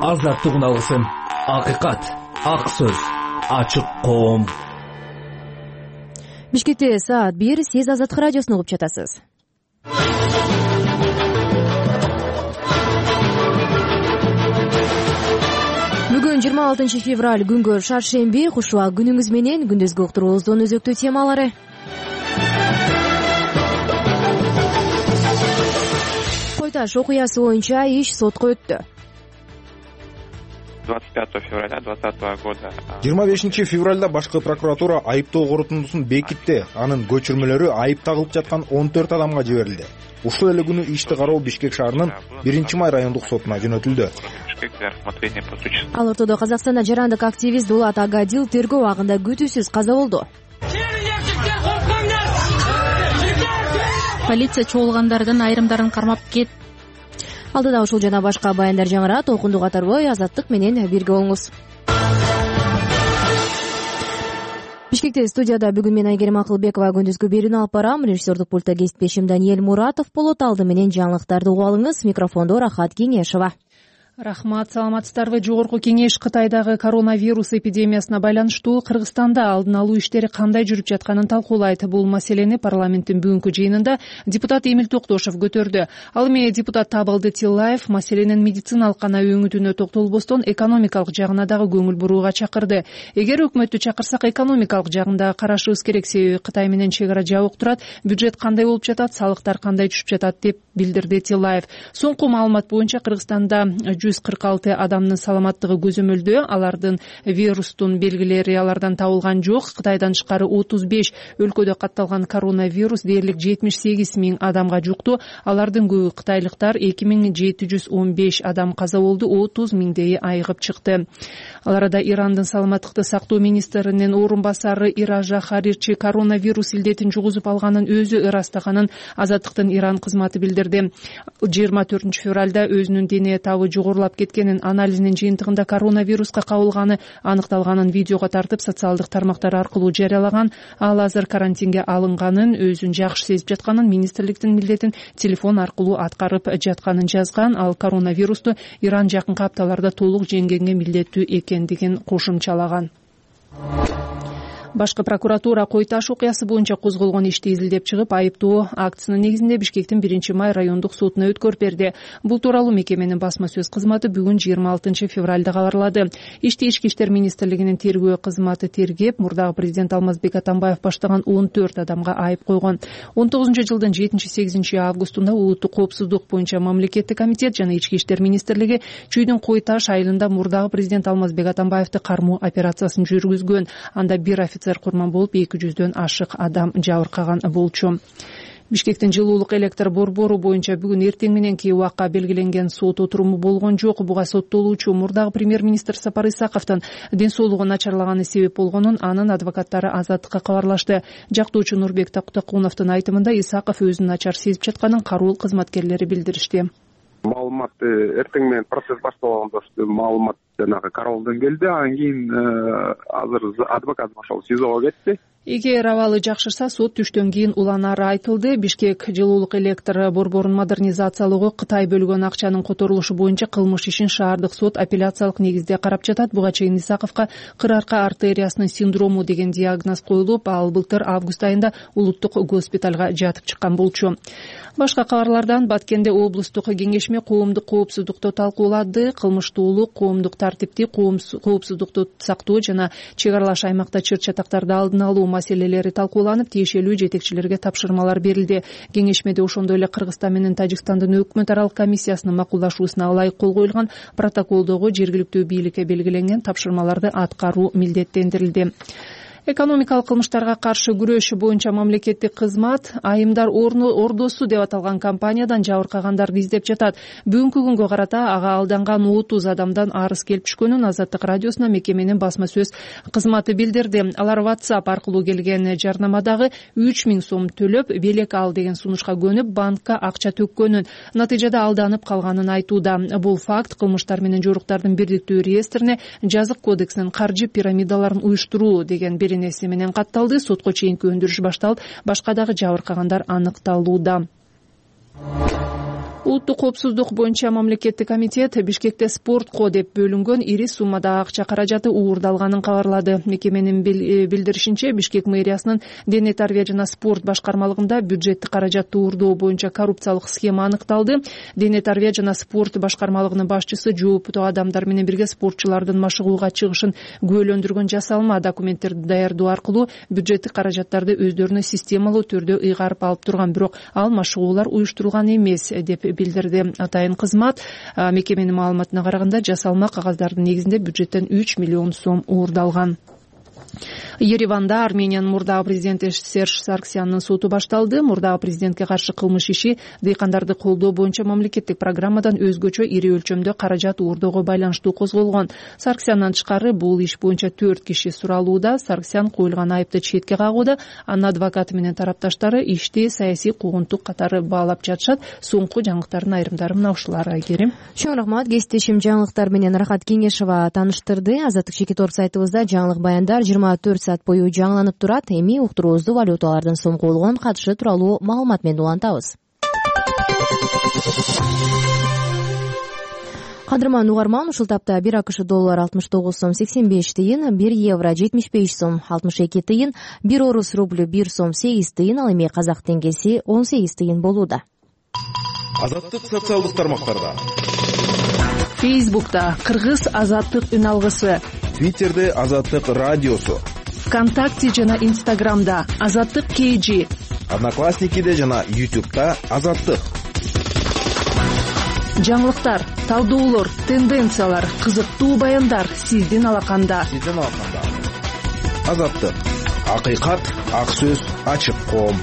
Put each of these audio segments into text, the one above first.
Азаттык алгысым, акыйкат, ак сөз, ачык коом. Бишкекте саат 1, сиз Азаттык радиосун угуп жатасыз. Бүгүн 26 февраль күнгө шаршемби, кушубак күнүңүз менен күндүзгү уктуруубуздун өзөктүү темалары. Кой-Таш окуясы боюнча иш сотко өттү. 25 февраля 2020 года. 25 февралда башкы прокуратура айыптоо корутундусун бекитти. Анын көчүрмөлөрү айып тагылып жаткан 14 адамга жиберилди. Ушул эле күнү ишти кароо Бишкек шаарынын 1-май райондук сотуна жөнөтүлдү. Ал ортодо Казакстанда жарандык активист Дулат Агадил тергөө абагында күтүүсүз каза болду. Полиция чогулгандардан айрымдарын кармап кетти. Алдыда ушул жана башка баяндар жаңырат, окундук катарбой Азаттык менен бирге болуңуз. Бишкекте студияда бүгүн мен Айгерим Акылбекова күндүзгү берүүнү алып барам. Режиссердик пультта кесиптешим Даниэль Муратов болот. Алды менен жаңылыктарды угуп алыңыз. Микрофондо Рахат Кеңешова. Рахмат, саламатсыздарбы? Жогорку кеңеш Кытайдагы коронавирус эпидемиясына байланыштуу Кыргызстанда алдын алуу иштери кандай жүрүп жатканын талкуулайт. Бул маселени парламенттин бүгүнкү жыйынында депутат Эмил Токтошов көтөрдү. Ал эми депутат Табылды Тиллаев маселенин медициналык гана өңүтүнө токтолбостон экономикалык жагына дагы көңүл бурууга чакырды. Эгер өкмөттү чакырсак экономикалык жагында карашыбыз керек, себеби Кытай менен чек ара жабык турат, бюджет кандай болуп жатат, салыктар кандай түшүп жатат деп билдирди Тиллаев. Соңку маалымат боюнча Кыргызстанда 146 адамдын саламаттыгы көзөмөлдөө. Алардын вирустун белгилери алардан табылган жок. Кытайдан тышкары 35 өлкөдө катталган коронавирус дээрлик 78 000 адамга жукту. Алардын көбү кытайлыктар. 2715 адам каза болду, 30 000 айыгып чыкты. Ал арада Ирандын саламаттыкты сактоо министринин орун басары Иража Харирчи коронавирус илдетин жугузуп алганын өзү ырастаганын Азаттыктын Иран кызматы билдирди. 24 февралда өзүнүн дене табы жогорулап кеткенин, анализинин жыйынтыгында коронавируска кабылганы аныкталганын видеого тартып социалдык тармактар аркылуу жарыялаган. Ал азыр карантинге алынганын, өзүн жакшы сезип жатканын, министрликтин милдетин телефон аркылуу аткарып жатканын жазган. Ал коронавирусту Иран жакынкы апталарда толук жеңгенге милдеттүү экендигин кошумчалаган. Башкы прокуратура Кой-Таш окуясы боюнча козголгон ишти изилдеп чыгып, айыптоо актысынын негизинде Бишкектин 1-май райондук сотуна өткөрүп берди. Бул тууралуу мекеменин басма сөз кызматы бүгүн 26 февралда кабарлады. Ишти Ички иштер министрлигинин тергөө кызматы тергеп, мурдагы президент Алмазбек Атамбаев баштаган 14 адамга айып койгон. 19-жылдын 7-8 августунда улуттук коопсуздук боюнча мамлекеттик комитет жана Ички иштер министрлиги Чүйдүн Кой-Таш айылында мурдагы президент Алмазбек Атамбаевди кармоо операциясын жүргүзгөн. Анда бир офицер курман болуп, 200дөн ашык адам жабыркаган болчу. Бишкектин жылуулук электр борбору боюнча бүгүн эртең мененки убакка белгиленген сот отуруму болгон жок. Буга соттолуучу мурдагы премьер-министр Сапар Исаковдун ден соолугу начарлаганы себеп болгонун анын адвокаттары Азаттыкка кабарлашты. Жактоочу Нурбек Тактакуновдун айтымында Исаков өзүн начар сезип жатканын кароол кызматкерлери билдиришти. Маалыматты эртең менен процесс башталганда маалымат жанагы кароолдон келди. Анан кийин азыр адвокат ошол СИЗОго кетти. Эгер абалы жакшырса, сот түштөн кийин уланары айтылды. Бишкек жылуулук электр борборун модернизациялоого Кытай бөлгөн акчанын которулушу боюнча кылмыш ишин шаардык сот апелляциялык негизде карап жатат. Буга чейин Исаковго кыр арка артериясынын синдрому деген диагноз коюлуп, ал былтыр август айында улуттук госпиталга жатып чыккан болчу. Башка кабарлардан Баткенде облустук кеңешме коомдук коопсуздукту талкуулады. Кылмыштуулук, коомдук тартипти, коопсуздукту сактоо жана чек аралаш аймакта чыр-чатактарды алдын алуу маселелери талкууланып, тиешелүү жетекчилерге тапшырмалар берилди. Кеңешмеде ошондой эле Кыргызстан менен Тажикстандын өкмөт аралык комиссиясынын макулдашуусуна ылайык кол коюлган протоколдогу жергиликтүү бийликке белгиленген тапшырмаларды аткаруу милдеттендирилди. Экономикалык кылмыштарга каршы күрөш боюнча мамлекеттик кызмат айымдар ордосу деп аталган компаниядан жабыркагандарды издеп жатат. Бүгүнкү күнгө карата ага алданган 30 адамдан арыз келип түшкөнүн Азаттык радиосуна мекеменин басма сөз кызматы билдирди. Алар WhatsApp аркылуу келген жарнамадагы 3000 сом төлөп, белек ал деген сунушка көнүп, банкка акча төккөнүн, натыйжада алданып калганын айтууда. Бул факт кылмыштар менен жоруктардын бирдиктүү реестрине жазык кодексинин каржы пирамидаларын уюштуруу деген беренеси менен катталды. Сотко чейинки өндүрүш башталып, башка дагы жабыркагандар аныкталууда. Улуттук коопсуздук боюнча мамлекеттик комитет Бишкекте спортко деп бөлүнгөн ири суммадагы акча каражаты уурдалганын кабарлады. Мекеменин билдиришинче, Бишкек мэриясынын дене тарбия жана спорт башкармалыгында бюджеттик каражатты уурдоо боюнча коррупциялык схема аныкталды. Дене тарбия жана спорт башкармалыгынын башчысы жооптуу адамдар менен бирге спортчулардын машыгууга чыгышын күбөлөндүргөн жасалма документтерди даярдоо аркылуу бюджеттик каражаттарды өздөрүнө системалуу түрдө ыйгарып алып турган, бирок ал машыгуулар уюштурулган эмес деп билдирди атайын кызмат. Мекеменин маалыматына караганда, жасалма кагаздардын негизинде бюджеттен 3 миллион сом уурдалган. Ереванда Армениянын мурдагы президенти Серж Сарксяндын соту башталды. Мурдагы президентке каршы кылмыш иши дыйкандарды колдоо боюнча мамлекеттик программадан өзгөчө ири өлчөмдө каражат уурдоого байланыштуу козголгон. Сарксяндын тышкары бул иш боюнча 4 киши суралууда. Сарксян коюлган айыпты четке кагууда. Анын адвокаты менен тарапташтары ишти саясий куугунтук катары баалап жатышат. Соңку жаңылыктардын айрымдары мына ушулар. Айгерим. Чоң рахмат. Кесиптешим жаңылыктар менен Рахат Кеңешова тааныштырды. Азаттык Шекитор сайтыбызда жаңылык баяндар 24 саат бою жаңыланып турат. Эми уктуруубузду валюталардын сом коюлгон катышы тууралуу маалымат менен улантабыз. Кадырман угарман, ушул тапта 1 АКШ доллар 69 сом 85 тыйын, 1 евро 75 сом 62 тыйын, 1 орус рублю 1 сом 8 тыйын, ал эми казак теңгеси 18 тыйын болууда. Азаттык социалдык тармактарда. Фейсбукта Кыргыз азаттык үн алгысы, Твиттерде Азаттык радиосу, ВКонтакте жана Инстаграмда Азаттык KG, Одноклассникиде жана YouTube'да Азаттык. Жаңылыктар, талдоолор, тенденциялар, кызыктуу баяндар сиздин алаканда. Азаттык. Акыйкат, ак сөз, ачык коом.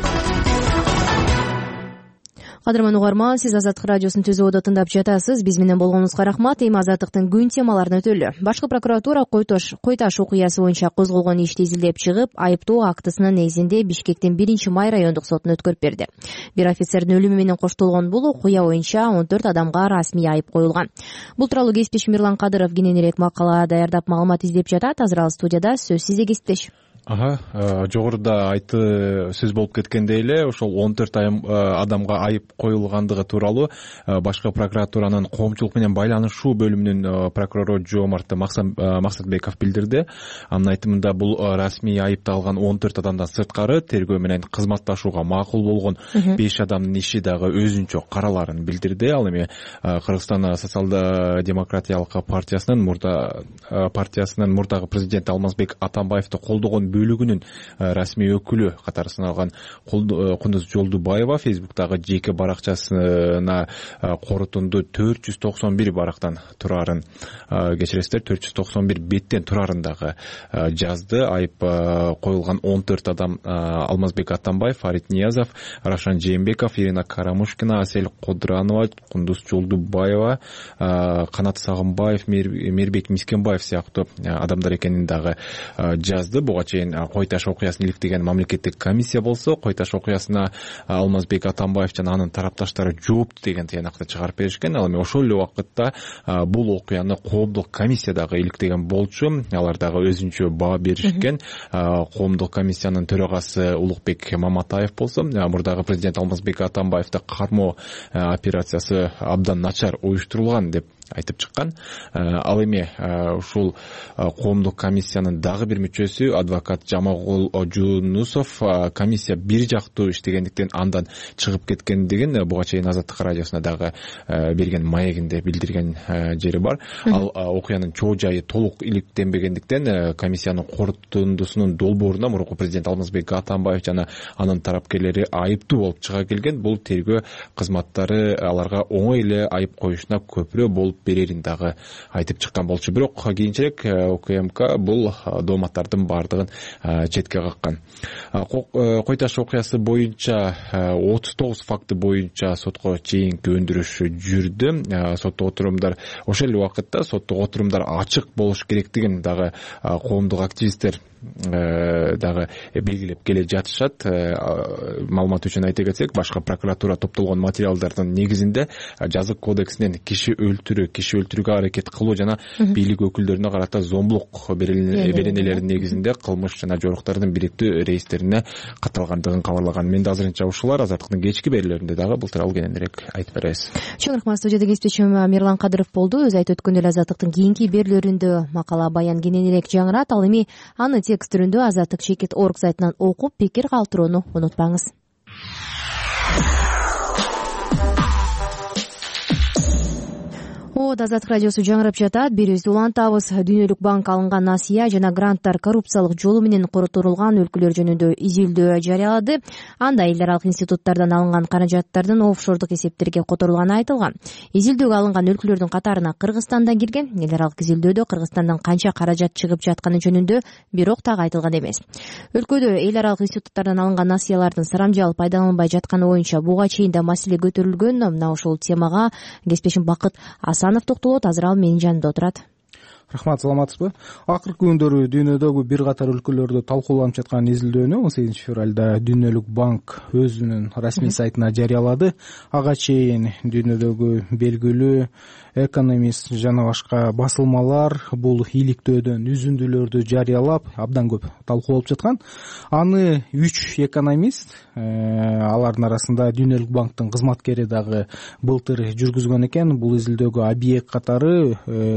Кадырман угарман, сиз Азаттык радиосун түзүүдө тыңдап жатасыз. Биз менен болгонуңузга рахмат. Эми Азаттыктын күн темаларына өтөлү. Башкы прокуратура Кой таш окуясы боюнча козголгон ишти изилдеп чыгып, айыптоо актысынын негизинде Бишкектин 1-май райондук сотуна өткөрүп берди. Бир офицердин өлүмү менен коштолгон бул окуя боюнча 14 адамга расмий айып коюлган. Бул тууралуу кесиптешим Мирлан Кадыров кененирээк макала даярдап маалымат издеп жатат. Азыр ал студияда. Сөз сизде, кесиптеш. Жогоруда айты сөз болуп кеткендей эле, ошол 14 адамга айып коюлгандыгы тууралуу башкы прокуратуранын коомчулук менен байланышуу бөлүмүнүн прокурору Жоомарт Максатбеков билдирди. Анын айтымында бул расмий айыпталган 14 адамдан сырткары тергөө менен кызматташууга макул болгон 5 адамдын иши дагы өзүнчө караларын билдирди. Ал эми Кыргызстан социал-демократиялык партиясынын мурдагы президенти Алмазбек Атамбаевди колдогон бөлүгүнүн расмий өкүлү катары саналган Кундуз Жолдубаева Фейсбуктагы жеке баракчасына корутунду 491 барактан турарын, кечиресиздер, 491 беттен турарын дагы жазды. Айып коюлган 14 адам Алмазбек Атамбаев, Фарид Ниязов, Рашан Жээнбеков, Ирина Карамушкина, Асель Кодранова, Кундуз Жолдубаева, Канат Сагынбаев, Мирбек Мискенбаев сыяктуу адамдар экенин дагы жазды. Буга чейин Кой таш окуясын иликтеген мамлекеттик комиссия болсо, Кой таш окуясына Алмазбек Атамбаев жана анын тарапташтары жоопту деген тыянакты чыгарып беришкен. Ал эми ошол эле убакытта бул окуяны коомдук комиссия дагы иликтеген болчу. Алар дагы өзүнчө баа беришкен. Коомдук комиссиянын төрагасы Улукбек Маматаев болсо, мурдагы президент Алмазбек Атамбаевди кармоо операциясы абдан начар уюштурулган деп айтып чыккан. Ал эми ушул коомдук комиссиянын дагы бир мүчөсү адвокат Жамагул Жунусов комиссия бир жактуу иштегендиктен андан чыгып кеткендигин буга чейин Азаттык радиосуна дагы берген маегинде билдирген жери бар. Ал окуянын чоо жайы толук иликтенбегендиктен комиссиянын корутундусунун долбооруна мурунку президент Алмазбек Атамбаев жана анын тарапкерлери айыптуу болуп чыга келген. Бул тергөө кызматтары аларга оңой эле айып коюшуна көпүрө болуп берерин дагы айтып чыккан болчу. Бирок кийинчерээк УКМК бул дооматтардын баардыгын четке каккан. Кой таш окуясы боюнча 39 факты боюнча сотко чейинки өндүрүш жүрдү. Соттук отурумдар ошол эле убакытта соттук отурумдар ачык болуш керектигин дагы коомдук активисттер дагы белгилеп келе жатышат. Маалымат үчүн айта кетсек, башкы прокуратура топтолгон материалдардын негизинде жазык кодексинен киши өлтүрүүгө аракет кылуу жана бийлик өкүлдөрүнө карата зомбулук беренелеринин негизинде кылмыш жана жоруктардын бириктүү рейстерине катталгандыгын кабарлаган. Мен да азырынча ушулар. Азаттыктын кечки берүүлөрүндө дагы бул тууралуу кененирээк айтып беребиз. Чоң рахмат. Студияда кесиптешим Мирлан Кадыров болду. Өз айтып өткөндөй эле Азаттыктын кийинки берүүлөрүндө макала баян кененирээк жаңырат. Ал эми аны текст түрүндө Азаттык Шекет.орг сайтынан окуп, пикир калтырууну унутпаңыз. Азаттык радиосу жаңырап жатат. Берүүбүздү улантабыз. Дүйнөлүк банк алынган насыя жана гранттар коррупциялык жолу менен коротулган өлкөлөр жөнүндө изилдөө жарыялады. Анда эл аралык институттардан алынган каражаттардын офшордук эсептерге которулганы айтылган. Изилдөөгө алынган өлкөлөрдүн катарына Кыргызстан да кирген. Эл аралык изилдөөдө Кыргызстандан канча каражат чыгып жатканы жөнүндө бирок так айтылган эмес. Өлкөдө эл аралык институттардан алынган насыялардын сарамжалып пайдаланылбай жатканы боюнча буга чейин да маселе көтөрүлгөн. Мына ушул темага кесиптешим Бакыт Асанов токтолот. Азыр ал менин жанымда отурат. Рахмат, саламатсызбы? Акыркы күндөрү дүйнөдөгү бир катар өлкөлөрдө талкууланып жаткан изилдөөнү 18 февралда Дүйнөлүк банк өзүнүн расмий сайтына жарыялады. Ага чейин дүйнөдөгү белгилүү экономист жана башка басылмалар бул иликтөөдөн үзүндүлөрдү жарыялап, абдан көп талкуу болуп жаткан. Аны 3 экономист, алардын арасында Дүйнөлүк банктын кызматкери дагы былтыр жүргүзгөн экен. Бул изилдөөгө объект катары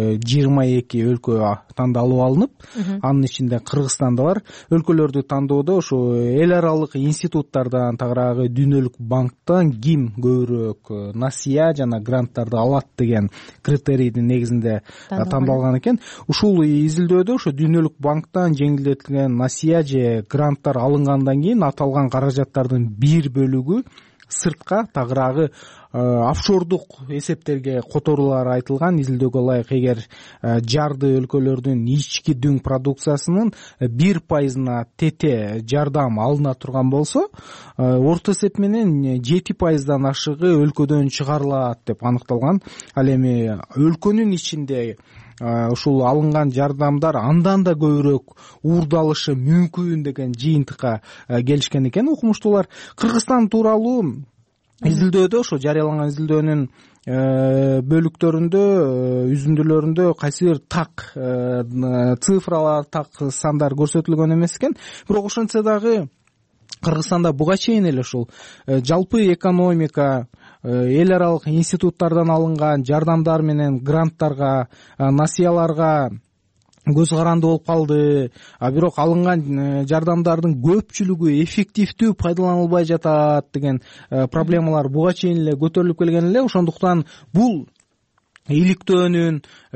22 өлкө тандалып алынып, анын ичинде Кыргызстан да бар. Өлкөлөрдү тандоодо ушу эл аралык институттардан, тагыраагы Дүйнөлүк банктан ким көбүрөөк насыя жана гранттарды алат деген критерийдин негизинде тандалган экен. Ушул изилдөөдө ошо Дүйнөлүк банктан жеңилдетилген насыя же гранттар алынгандан кийин аталган каражаттардын бир бөлүгү сыртка, тагыраагы офшордук эсептерге которулары айтылган. Изилдөөгө ылайык, эгер жарды өлкөлөрдүн ички дүң продукциясынын 1% тете жардам алына турган болсо, орто эсеп менен 7%дан ашыгы өлкөдөн чыгарылат деп аныкталган. Ал эми өлкөнүн ичинде ушул алынган жардамдар андан да көбүрөөк уурдалышы мүмкүн деген жыйынтыкка келишкен экен окумуштуулар. Кыргызстан тууралуу изилдөөдө, ошо жарыяланган изилдөөнүн бөлүктөрүндө, үзүндүлөрүндө кайсыбир так цифралар, так сандар көрсөтүлгөн эмес экен. Бирок ошентсе дагы Кыргызстанда буга чейин эле ушул жалпы экономика, эл аралык институттардан алынган жардамдар менен гранттарга, насыяларга көз каранды болуп калды. Бирок алынган жардамдардын көпчүлүгү эффективдүү пайдаланылбай жатат деген проблемалар буга чейин эле көтөрүлүп келген эле. Ошондуктан бул иликтөөнүн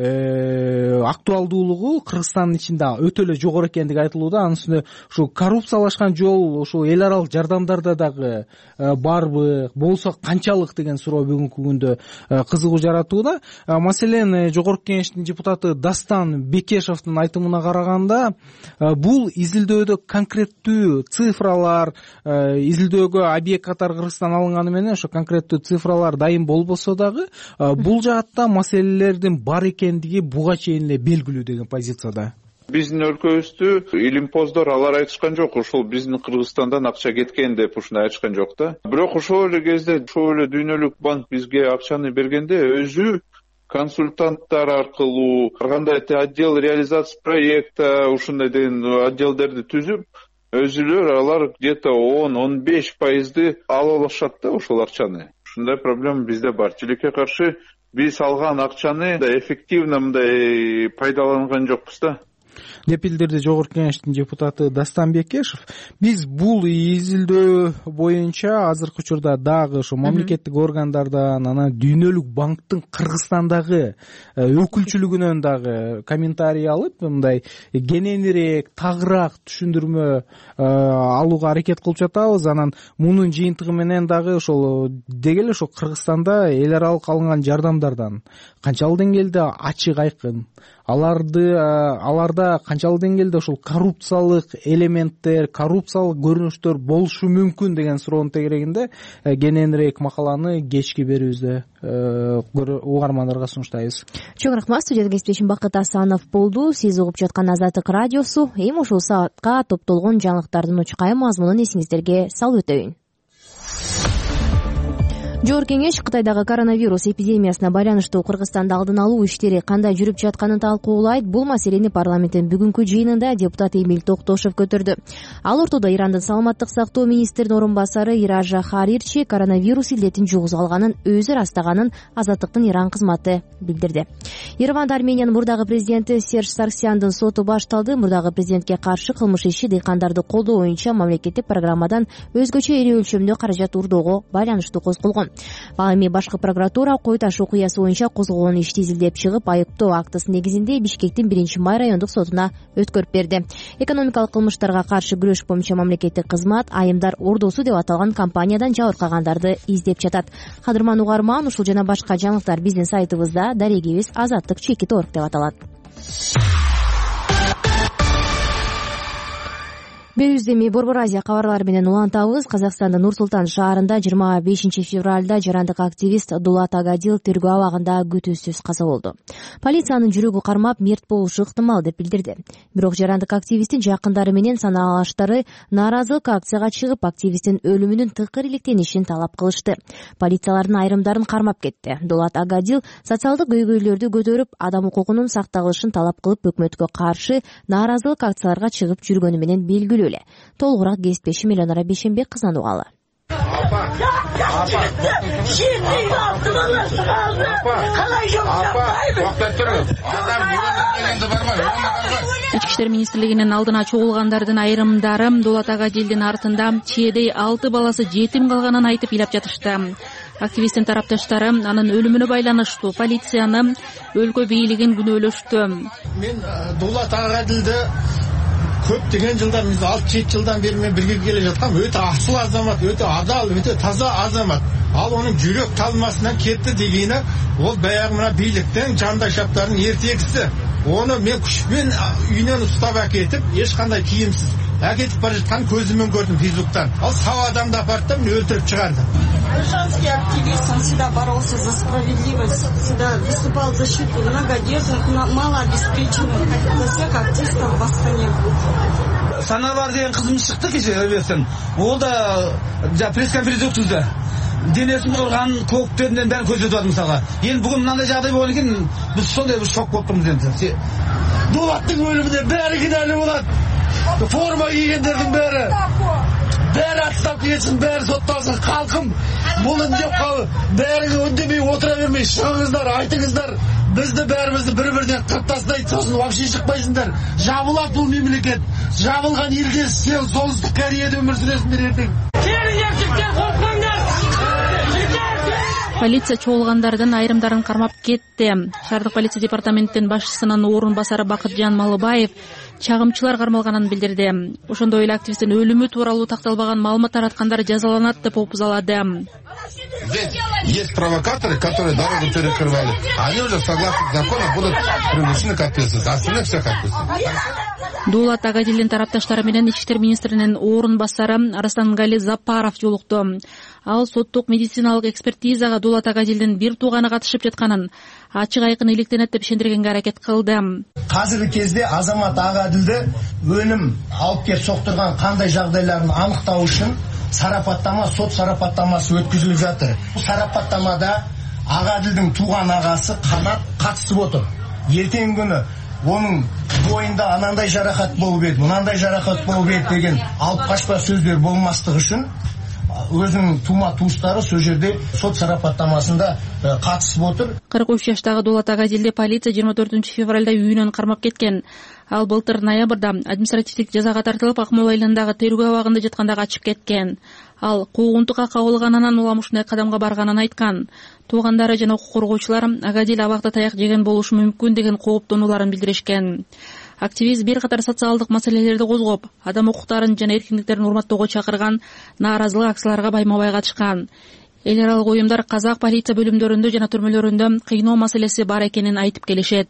актуалдуулугу Кыргызстандын ичинде өтө эле жогору экендиги айтылууда. Анын үстүнө ушу коррупциялашкан жол ушул эл аралык жардамдарда дагы барбы, болсо канчалык деген суроо бүгүнкү күндө кызыгуу жаратууда. Маселен, Жогорку Кеңештин депутаты Дастан Бекешевдин айтымына караганда, бул изилдөөдө конкреттүү цифралар, изилдөөгө объект катары Кыргызстан алынганы менен ошо конкреттүү цифралар дайым болбосо дагы, бул жаатта маселелердин бар экендиги буга чейин эле белгилүү деген позицияда. Биздин өлкөбүздү илимпоздор алар айтышкан жок, ушул биздин Кыргызстандан акча кеткен деп ушуну айтышкан жок да. Бирок ошол эле кезде ошол эле Дүйнөлүк банк бизге акчаны бергенде өзү консультанттар аркылуу кандай отдел реализация проекта ушундай деген отделдерди түзүп, өзүлөр алар где-то 10-15% ала алышат да ошол акчаны. Ушундай проблема бизде бар. Тилекке каршы биз алган акчаны да эффективно мындай пайдаланган жокпуз да деп билдирди Жогорку Кеңештин депутаты Дастан Бекешев. Биз бул изилдөө боюнча азыркы учурда дагы ошо мамлекеттик органдардан, анан Дүйнөлүк банктын Кыргызстандагы өкүлчүлүгүнөн дагы комментарий алып, мындай кененирээк, тагыраак түшүндүрмө алууга аракет кылып жатабыз. Анан мунун жыйынтыгы менен дагы ошол деги эле ошо Кыргызстанда эл аралык алынган жардамдардан канчалык деңгээлде ачык айкын, аларда Кыргызстанда канчалык деңгээлде ушул коррупциялык элементтер, коррупциялык көрүнүштөр болушу мүмкүн деген суроонун тегерегинде кененирээк макаланы кечки берүүбүздө угармандарга сунуштайбыз. Чоң рахмат. Студияда кесиптешим Бакыт Асанов болду. Сиз угуп жаткан Азаттык радиосу. Эми ушул саатка топтолгон жаңылыктардын учкай мазмунун эсиңиздерге салып өтөйүн. Жогорку кеңеш Кытайдагы коронавирус эпидемиясына байланыштуу Кыргызстанда алдын алуу иштери кандай жүрүп жатканын талкуулайт. Бул маселени парламенттин бүгүнкү жыйынында депутат Эмил Токтошев көтөрдү. Ал ортодо Ирандын саламаттык сактоо министринин орун басары Иража Харирчи коронавирус илдетин жугузуп алганын өзү ырастаганын Азаттыктын Иран кызматы билдирди. Ереванда Армениянын мурдагы президенти Серж Сарксяндын соту башталды. Мурдагы президентке каршы кылмыш иши дыйкандарды колдоо боюнча мамлекеттик программадан өзгөчө ири өлчөмдө каражат урдоого байланыштуу козголгон. Ал эми башкы прокуратура Кой Таш окуясы боюнча козголгон ишти изилдеп чыгып, айыптоо актысы негизинде Бишкектин 1-май райондук сотуна өткөрүп берди. Экономикалык кылмыштарга каршы күрөш боюнча мамлекеттик кызмат Айымдар Ордосу деп аталган компаниядан жабыркагандарды издеп жатат. Кадырман угарман, ушул жана башка жаңылыктар биздин сайтыбызда, дарегибиз azattik.org деп аталат. Берүүбүздү эми Борбор Азия кабарлары менен улантабыз. Казакстандын Нур-Султан шаарында 25 февралда жарандык активист Дулат Агадил тергөө абагында күтүүсүз каза болду. Полициянын жүрөгү кармап мерт болушу ыктымал деп билдирди. Бирок жарандык активисттин жакындары менен санаалаштары нааразылык акцияга чыгып, активисттин өлүмүнүн тыкыр иликтенишин талап кылышты. Полициялардын айрымдарын кармап кетти. Дулат Агадил социалдык көйгөйлөрдү көтөрүп, адам укугунун сакталышын талап кылып, өкмөткө каршы нааразылык акцияларга чыгып жүргөнү менен белгилүү. Толугураак кесиптешим Элонора Бейшенбек кызынан угалы. Ички иштер министрлигинин алдына чогулгандардын айрымдары Дулат Агадилдин артында чээдей 6 баласы жетим калганын айтып ыйлап жатышты. Активисттин тарапташтары анын өлүмүнө байланыштуу полицияны, өлкө бийлигин күнөөлөштү. Мен Дулат Агадилди көптөгөн жылдан, 6-7 жылдан бери мен бирге келе жаткам. Өтө асыл азамат, өтө адал, өтө таза азамат. Ал онун жүрөк талмасынан кетти дегени, ол баягы мына бийликтин жандашаптарынын эртегиси. Оны мен күчпен үйүнөн устап акетип, эч кандай кийимсиз акетип бара жатканын көзүмөн көрдүм Фейсбуктан. Ал сау адамды апарды да мени өлтүрүп чыгарды. Гражданский активист, он всегда боролся за справедливость, всегда выступал в защиту многодетных, малообеспеченных, за всех артистов в Астане. Санабар деген кызымыз чыкты кеше өлөсүн. Ол да пресс-конференция өткөздү. Денесин кырганын, көктөндөн бәрін көзөтүп атат мисалга. Эми бүгүн мындай жагдай болгон экен, биз сондай бир шок болуп турмуз энди. Дулаттын өлүмүнө баары кинелүү болот. Форма кийгендердин баары отставка кетсин, баары сотталсын. Калкым мунун жокко баарыгы үндөмөй отура бермей чыгыңыздар, айтыңыздар. Бизди баарыбызды бири-биринен кыртастай, сосын вообще чыкпайсыңдар. Жабылат бул мемлекет. Жабылган элде сен Солтүстүк Кореяда өмүр сүрөсүңдөр эртең. Полиция чогулгандардын айрымдарын кармап кетти. Шаардык полиция департаментинин башчысынын орун басары Бакытжан Малыбаев чагымчылар кармалганын билдирди. Ошондой эле активисттин өлүмү тууралуу такталбаган маалымат тараткандар жазаланат деп опузалады. Здесь есть провокаторы, которые дорогу перекрывали. Они уже согласно закону будут привлечены к ответственности. Остальных всех ответственности. Дулат Агадилдин тарапташтары менен Ички иштер министринин орун басары Арастангали Запаров жолукту. Ал соттук медициналык экспертизага Дулат Агадилдин бир тууганы катышып жатканын ачык айкын иликтенет деп ишендиргенге аракет кылды. Азыркы кезде азамат Агадилди өлүм алып келип соктурган кандай жагдайларын аныктоо үчүн сарапаттама, сот сарапаттамасы өткөзүлүп жатыр. Бул сарапаттамада Агадилдин тууган агасы Канат катышып отур. Эртең күнү onun boyunda anандай жаракат болуп еді, мынандай жаракат болуп еді деген алып качпа сөздөр болмастыгы үчүн өзүнүн тума туустары сол жерде сот сарапаттамасында катышып отур. 43 жаштагы Дулат Агадилди полиция 24 февралда үйүнөн кармап кеткен. Ал былтыр ноябрда административдик жазага тартылып, Акмола айылындагы тергөө абагында жатканда качып кеткен. Ал куугунтукка кабылганынан улам ушундай кадамга барганын айткан. Туугандары жана укук коргоочулар Агадил абакта таяк жеген болушу мүмкүн деген кооптонууларын билдиришкен. Активист бир катар социалдык маселелерди козгоп, адам укуктарын жана эркиндиктерин урматтоого чакырган нааразылык акцияларга байма-бай катышкан. Эл аралык уюмдар казак полиция бөлүмдөрүндө жана түрмөлөрүндө кыйноо маселеси бар экенин айтып келишет.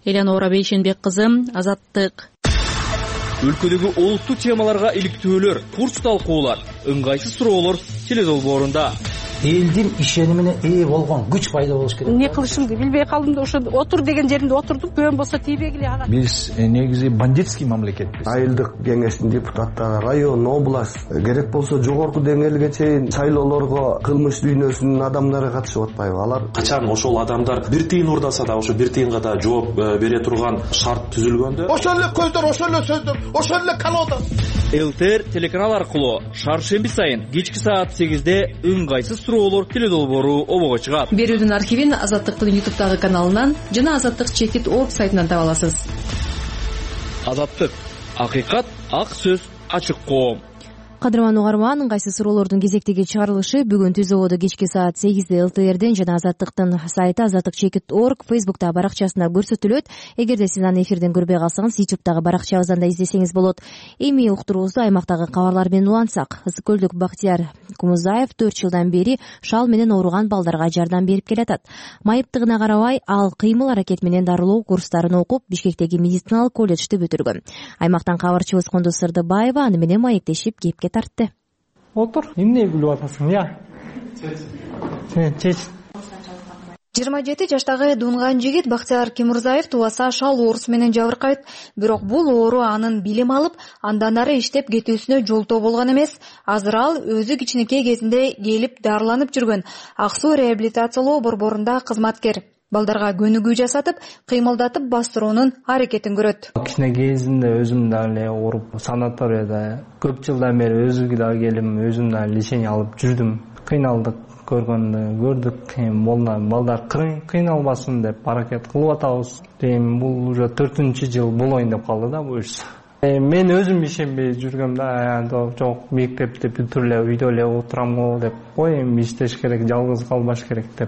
Элеонора Бейшенбек кызы, Азаттык. Өлкөдөгү олуттуу темаларга иликтөөлөр, курс талкуулар, ыңгайсыз суроолор теледолбоорунда. Элдин ишенимине ээ болгон күч пайда болуш керек. Не кылышымды билбей калдым да ошо отур деген жеримде отурдум. Көн болсо тийбегиле ага. Биз негизи бандитский мамлекетпиз. Айылдык кеңештин депутаттары, район, область, керек болсо жогорку деңгээлге чейин шайлоолорго кылмыш дүйнөсүнүн адамдары катышып атпайбы? Алар качан ошол адамдар бир тыйын урдаса да ошо бир тыйынга да жооп бере турган шарт түзүлгөндө, ошол эле көздөр, ошол эле сөздөр, ошол эле колода. ЛТР телеканал аркылуу шаршемби сайын кечки саат 8-де ыңгайсыз суроолор теледолбоору обого чыгат. Берүүнүн архивин Азаттыктын YouTube'дагы каналынан жана azаттык.org сайтынан таба аласыз. Азаттык, акыйкат, ак сөз, ачык коом. Кадырман угарман, ыңгайсыз суроолордун кезектеги чыгарылышы бүгүн түз абоду кечки саат 8-де ЛТРден жана Азаттыктын сайты azаттык.org Facebook'тагы баракчасында көрсөтүлөт. Эгерде сиз аны эфирден көрбөй калсаңыз, YouTube'дагы баракчабыздан да издесеңиз болот. Эми уктуруубузду аймактагы кабарлар менен улантсак, Ысык көлдүк Бактияр Кумузаев 4 жылдан бери шал менен ооруган балдарга жардам берип келатат. Майыптыгына карабай, ал кыймыл аракет менен дарылоо курстарын окуп, Бишкектеги медициналык колледжди бүтүргөн. Аймактан кабарчыбыз Кондус Сырдыбаева аны менен маектешип кепке тартты. Отур, эмне билип атасың, я? Чеч. 27 жаштагы дунган жигит Бактияр Кемурзаев тубаса шал оорусу менен жабыркайт. Бирок бул оору анын билим алып, андан ары иштеп кетүүсүнө жолтоо болгон эмес. Азыр ал өзү кичинекей кезинде келип дарыланып жүргөн Ак Суу реабилитациялоо борборунда кызматкер. Балдарга көнүгүү жасатып, кыймылдатып бастыруунун аракетин көрөт. Кичине кезинде өзүм да эле ооруп, санаторияда көп жылдан бери өзүгө да келип, өзүм да лечение алып жүрдүм. Кыйналдык, көрдүк, балдар кыйналбасын деп аракет кылып атабыз. Бул уже 4-жыл болоюн деп калды да буюрса. Мен өзүм ишенбей жүргөм да, жок мектепти бүтүрүп эле үйдө эле отурам го деп, ой эми иштеш керек, жалгыз калбаш керек деп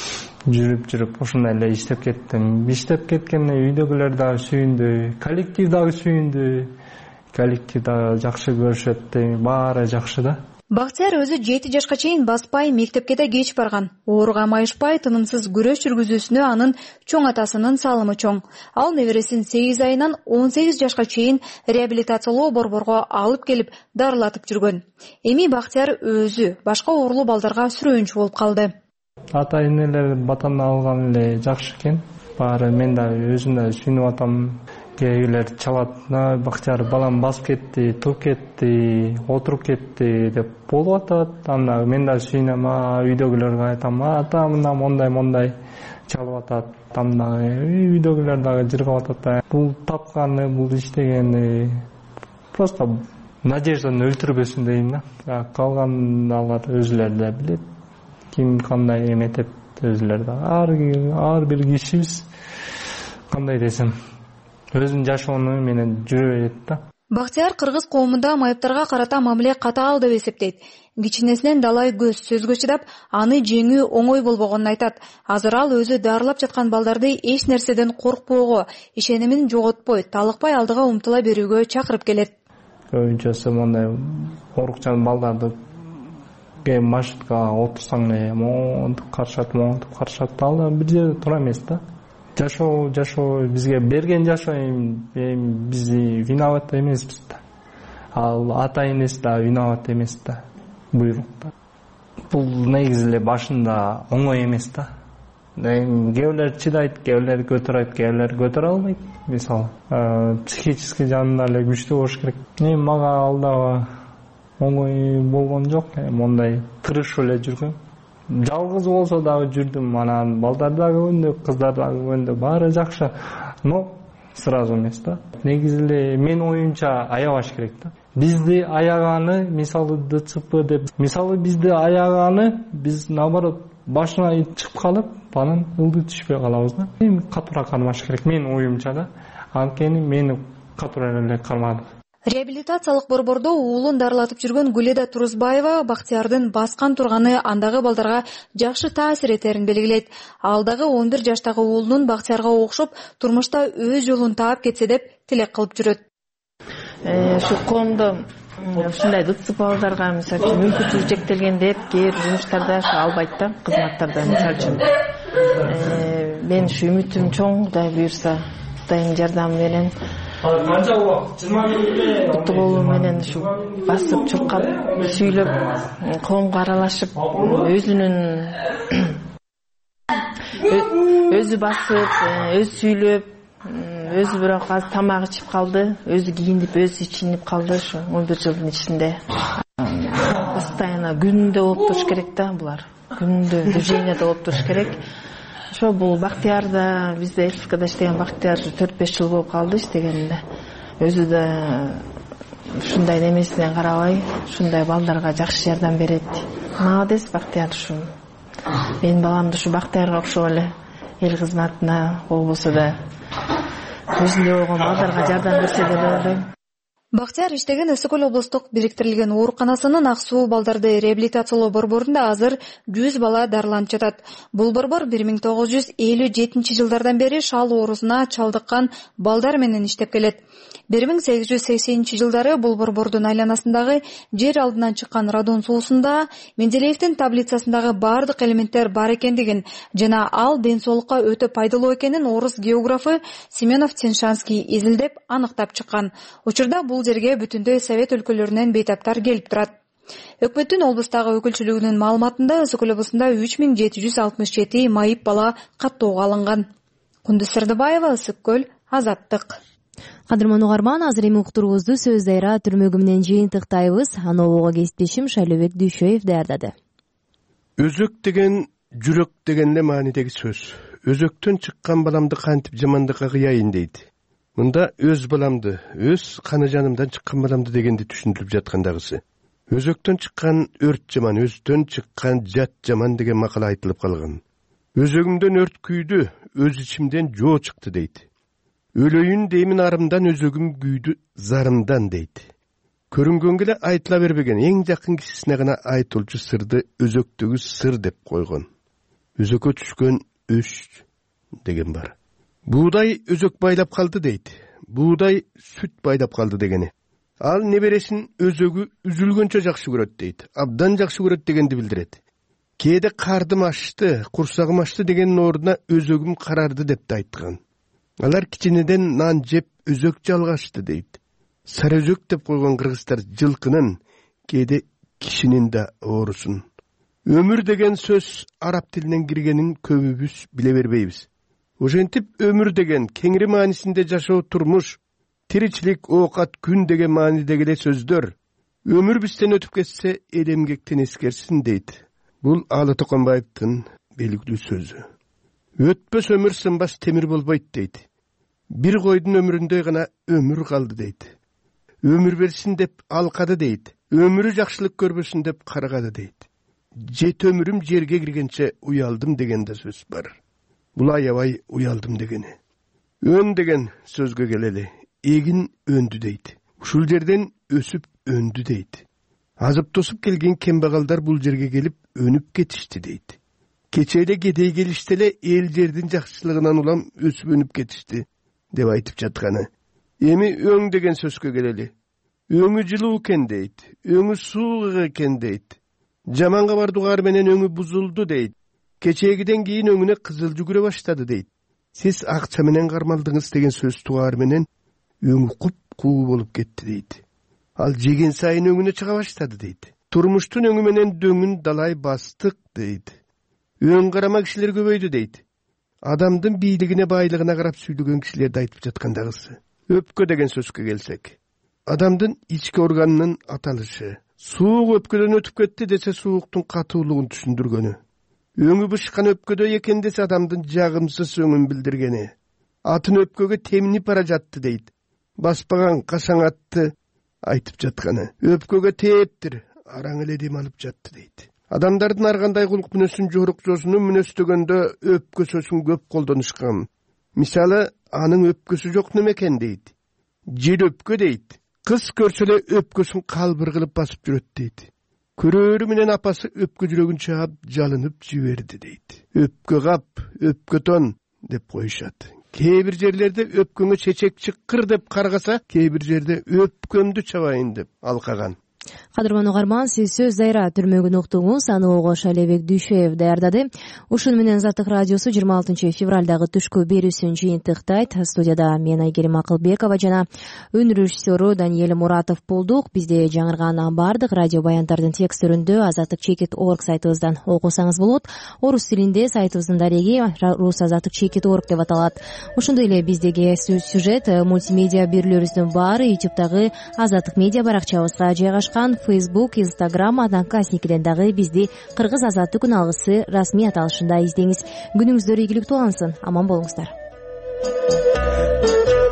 жүрүп ушундай эле иштеп кеттим. Иштеп кеткенде үйдөгүлөр дагы сүйүндү, коллектив дагы сүйүндү, коллектив дагы жакшы көрүшөт, баары жакшы да. Бактияр өзү 7 жашка чейин баспай, мектепке да кеч барган. Ооруга майышпай, тынымсыз күрөш жүргүзүүсүнө анын чоң атасынын салымы чоң. Ал небересин 8 айынан 18 жашка чейин реабилитациялоо борборго алып келип дарылатып жүргөн. Эми Бактияр өзү башка оорулуу балдарга сүрөөнчү болуп калды. Ата-энелер батаны алган эле жакшы экен. Баары мен да өзүм да сүйүнүп атам. Кээбирлер чалат, Бактияр балам басып кетти, туруп кетти, отуруп кетти деп болуп атат. Анда мен да сүйүнөм, үйдөгүлөргө айтам, ата мондай чалып атат. Анда үйдөгүлөр дагы жыргап атат. Бул тапканы, бул иштегени просто надежданы өлтүрбөсүн дейм да. Калган алар өзүлөрү да билет. Ким кандай эметет өзүлөрү да. Ар бир кишибиз кандай десем өзүнүн жашоону менен жүрө берет да. Бактияр кыргыз коомунда майыптарга карата мамиле катаал деп эсептейт. Кичинесинен далай көз сөзгө чыдап, аны жеңүү оңой болбогонун айтат. Азыр ал өзү дарылап жаткан балдарды эч нерседен коркпоого, ишенимин жоготпой, талыкпай алдыга умтула берүүгө чакырып келет. Көбүнчөсү мондай коркчан балдарды маршруткага отурсаң эле монтип каршат, ал да бир жерде тура эмес да. Жашоо бизге берген жашоо бизди виноват эмеспиз да. Ал ата-энеси да виноват эмес да. Буйрукта. Бул негизи эле башында оңой эмес да. Кээбирлер чыдайт, кээбирлер көтөрөйт, кээбирлер көтөрө албайт. Мисалы, психический жагында эле күчтүү болуш керек. Мага ал дагы оңой болгон жок, мондай тырышып эле жүргөм. Жалгыз болсо дагы жүрдүм, анан балдар дагы көндү, кыздар дагы көндү, баары жакшы. Но сразу эмес да. Негизи эле мен оюмча аябаш керек да. Бизди аяганы, мисалы ДЦП деп, мисалы бизди аяганы, биз наоборот башына чыгып калып, анан ылдый түшпөй калабыз да. Эми катуура кармаш керек, мен оюмча да. Анткени мени катуура эле кармады. Реабилитациялык борбордо уулун дарылатып жүргөн Гүледа Турузбаева Бактиярдын баскан турганы андагы балдарга жакшы таасир этерин белгилейт. Ал дагы 11 жаштагы уулунун Бактиярга окшоп турмушта өз жолун таап кетсе деп тилек кылып жүрөт. Ушу коомдо ушундай ДЦП балдарга мисалы үчүн мүмкүнчүлүгү чектелген деп кээ бир жумуштарда албайт да, кызматтарда мисалы үчүн мен ушу үмүтүм чоң, Кудай буюрса, Кудайдын жардамы менен канча убакыт 20 мүнөттө куту болуу менен ушу басып чуркап сүйлөп коомго аралашып өзү басып өзү сүйлөп өзү бирок азыр тамак ичип калды, өзү кийинип өзү ичинип калды. Ушу 11 жылдын ичинде постоянно күнүндө болуп туруш керек да, булар күнүндө движенияда болуп туруш керек. Ошо бул Бактияр да, бизде ССКда иштеген Бактияр 4-5 жыл болуп калды иштегенде. Өзү да ушундай немесинен карабай, ушундай балдарга жакшы жардам берет. Молодец Бактияр. Ушу менин баламды ушу Бактиярга окшоп эле эл кызматына болбосо да өзүндөй болгон балдарга жардам берсе деп ойлойм. Бактияр иштеген Ысык-Көл облустук бириктирилген ооруканасынын ак суу балдарды реабилитациялоо борборунда азыр 100 бала дарыланып жатат. Бул борбор 1957 жылдардан бери шал оорусуна чалдыккан балдар менен иштеп келет. 1880 жылдары бул борбордун айланасындагы жер алдынан чыккан радон суусунда Менделеевдин таблицасындагы бардык элементтер бар экендигин жана ал ден соолукка өтө пайдалуу экенин орус географы Семенов Теншанский изилдеп аныктап чыккан. Учурда бул жерге бүтүндөй Совет өлкөлөрүнөн бейтаптар келип турат. Өкмөттүн облустагы өкүлчүлүгүнүн маалыматында Ысык-Көл облусунда 3767 майып бала каттоого алынган. Кундуз Сырдыбаева, Ысык-Көл, Азаттык. Кадырман угарман, азыр эми уктуруубузду Сөз Дайра түрмөгү менен жыйынтыктайбыз. Анобого кесиптешим Шайлообек Дүйшөев даярдады. Өзөк деген жүрөк деген эле маанидеги сөз. Өзөктөн чыккан баламды кантип жамандыкка кыяйын дейт. Мында өз баламды, өз каны жанымдан чыккан баламды дегенди түшүндүрүп жаткандагысы. Өзөктөн чыккан өрт жаман, өздөн чыккан жат жаман деген макал айтылып калган. Өзөгүмдөн өрт күйдү, өз ичимден жоо чыкты дейт. Өлөйүн деймин арымдан, өзөгүм күйдү зарымдан дейт. Көрүнгөнгө эле айтыла бербеген эң жакын кишисине гана айтылчу сырды өзөктөгү сыр деп койгон. Өзөккө түшкөн өш деген бар. Буудай өзөк байлап калды дейт. Буудай сүт байлап калды дегени. Ал небересин өзөгү үзүлгөнчө жакшы көрөт дейт. Абдан жакшы көрөт дегенди билдирет. Кээде кардым ашты, курсагым ашты дегенин ордуна өзөгүм карарды деп да айткан. Алар кичинеден нан жеп өзөк жалгашты дейт. Сары өзөк деп койгон кыргыздар жылкынын, кээде кишинин да оорусун. Өмүр деген сөз араб тилинен киргенин көбүбүз биле бербейбиз. Ошентип өмүр деген кеңири маанисинде жашоо, турмуш, тиричилик, оокат, күн деген маанидеги эле сөздөр. Өмүр бизден өтүп кетсе, эл эмгектен эскерсин дейт. Бул Алы Токонбаевдин белгилүү сөзү. Өтпөс өмүр сынбас темир болбойт дейт. Бир койдун өмүрүндөй гана өмүр калды дейт. Өмүр берсин деп алкады дейт. Өмүрү жакшылык көрбөсүн деп каргады дейт. Жет өмүрүм жерге киргенче уялдым деген да сөз бар. Бул аябай уялдым дегени. Өн деген сөзгө келели. Эгин өндү дейт. Ушул жерден өсүп өндү дейт. Азып тосуп келген кембагалдар бул жерге келип өнүп кетишти дейт. Кечеде кедей келишти эле эл жердин жакшылыгынан улам өсүп өнүп кетишти деп айтып жатканы. Эми өң деген сөзгө келели. Өңү жылуу экен дейт. Өңү суук экен дейт. Жаман кабардугар менен өңү бузулду дейт. Кечегиден кийин өңүнө кызыл жүгүрө баштады дейт. Сиз акча менен кармалдыңыз деген сөз тугаар менен өңү куп-куу болуп кетти дейт. Ал жеген сайын өңүнө чыга баштады дейт. Турмуштун өңү менен дөңүн далай бастык дейт. Өң карама кишилер көбөйдү дейт. Адамдын бийлигине, байлыгына карап сүйлөгөн кишилерди айтып жаткандагысы. Өпкө деген сөзгө келсек, адамдын ички органынын аталышы. Суук өпкөдөн өтүп кетти десе, сууктун катуулугун түшүндүргөнү. Өңү бышкан өпкөдөй экен десе, адамдын жагымсыз өңүн билдиргени. Атын өпкөгө теминип бара жатты дейт. Баспаган кашаң атты айтып жатканы. Өпкөгө тээптир, араң эле дем алып жатты дейт. Адамдардын ар кандай кулук мүнөсүн жорук жоосуну мүнөстөгөндө өпкөсөсүн көп колдонушкан. Мисалы, анын өпкөсү жок немекен дейт. Жел өпкө дейт. Кыз көрсө эле өпкөсүн калбыр кылып басып жүрөт дейт. Көрөрү менен апасы өпкө жүрөгүн чаап жалынып жиберди дейт. Өпкө кап, өпкө тон деп коюшат. Кээ бир жерлерде өпкөңө чечек чыккыр деп каргаса, кээ бир жерде өпкөмдү чабайын деп алкаган. Кадырман угарман, сиз сөз дайра түрмөгүн уктуңуз, аны Огош Алибек Дүйшөев даярдады. Ушуну менен Азаттык радиосу 26 февралдагы түшкү берүүсүн жыйынтыктайт. Студияда мен Айгерим Акылбекова жана үн режиссеру Даниэль Муратов болдук. Бизде жаңырган бардык радио баяндардын тексттеринде azattik.org сайтыбыздан окусаңыз болот. Орус тилинде сайтыбыздын дареги rusazattik.org деп аталат. Ошондой эле биздеги сюжет, мультимедиа берүүлөрүбүздүн баары YouTube'дагы Азаттык медиа баракчабызга жайгашкан. Facebook, Instagram, Одноклассникиден дагы бизди Кыргыз Азаттык күн алгысы расмий аталышында издеңиз. Күнүңүздөр ийгиликтүү алынсын. Аман болуңуздар.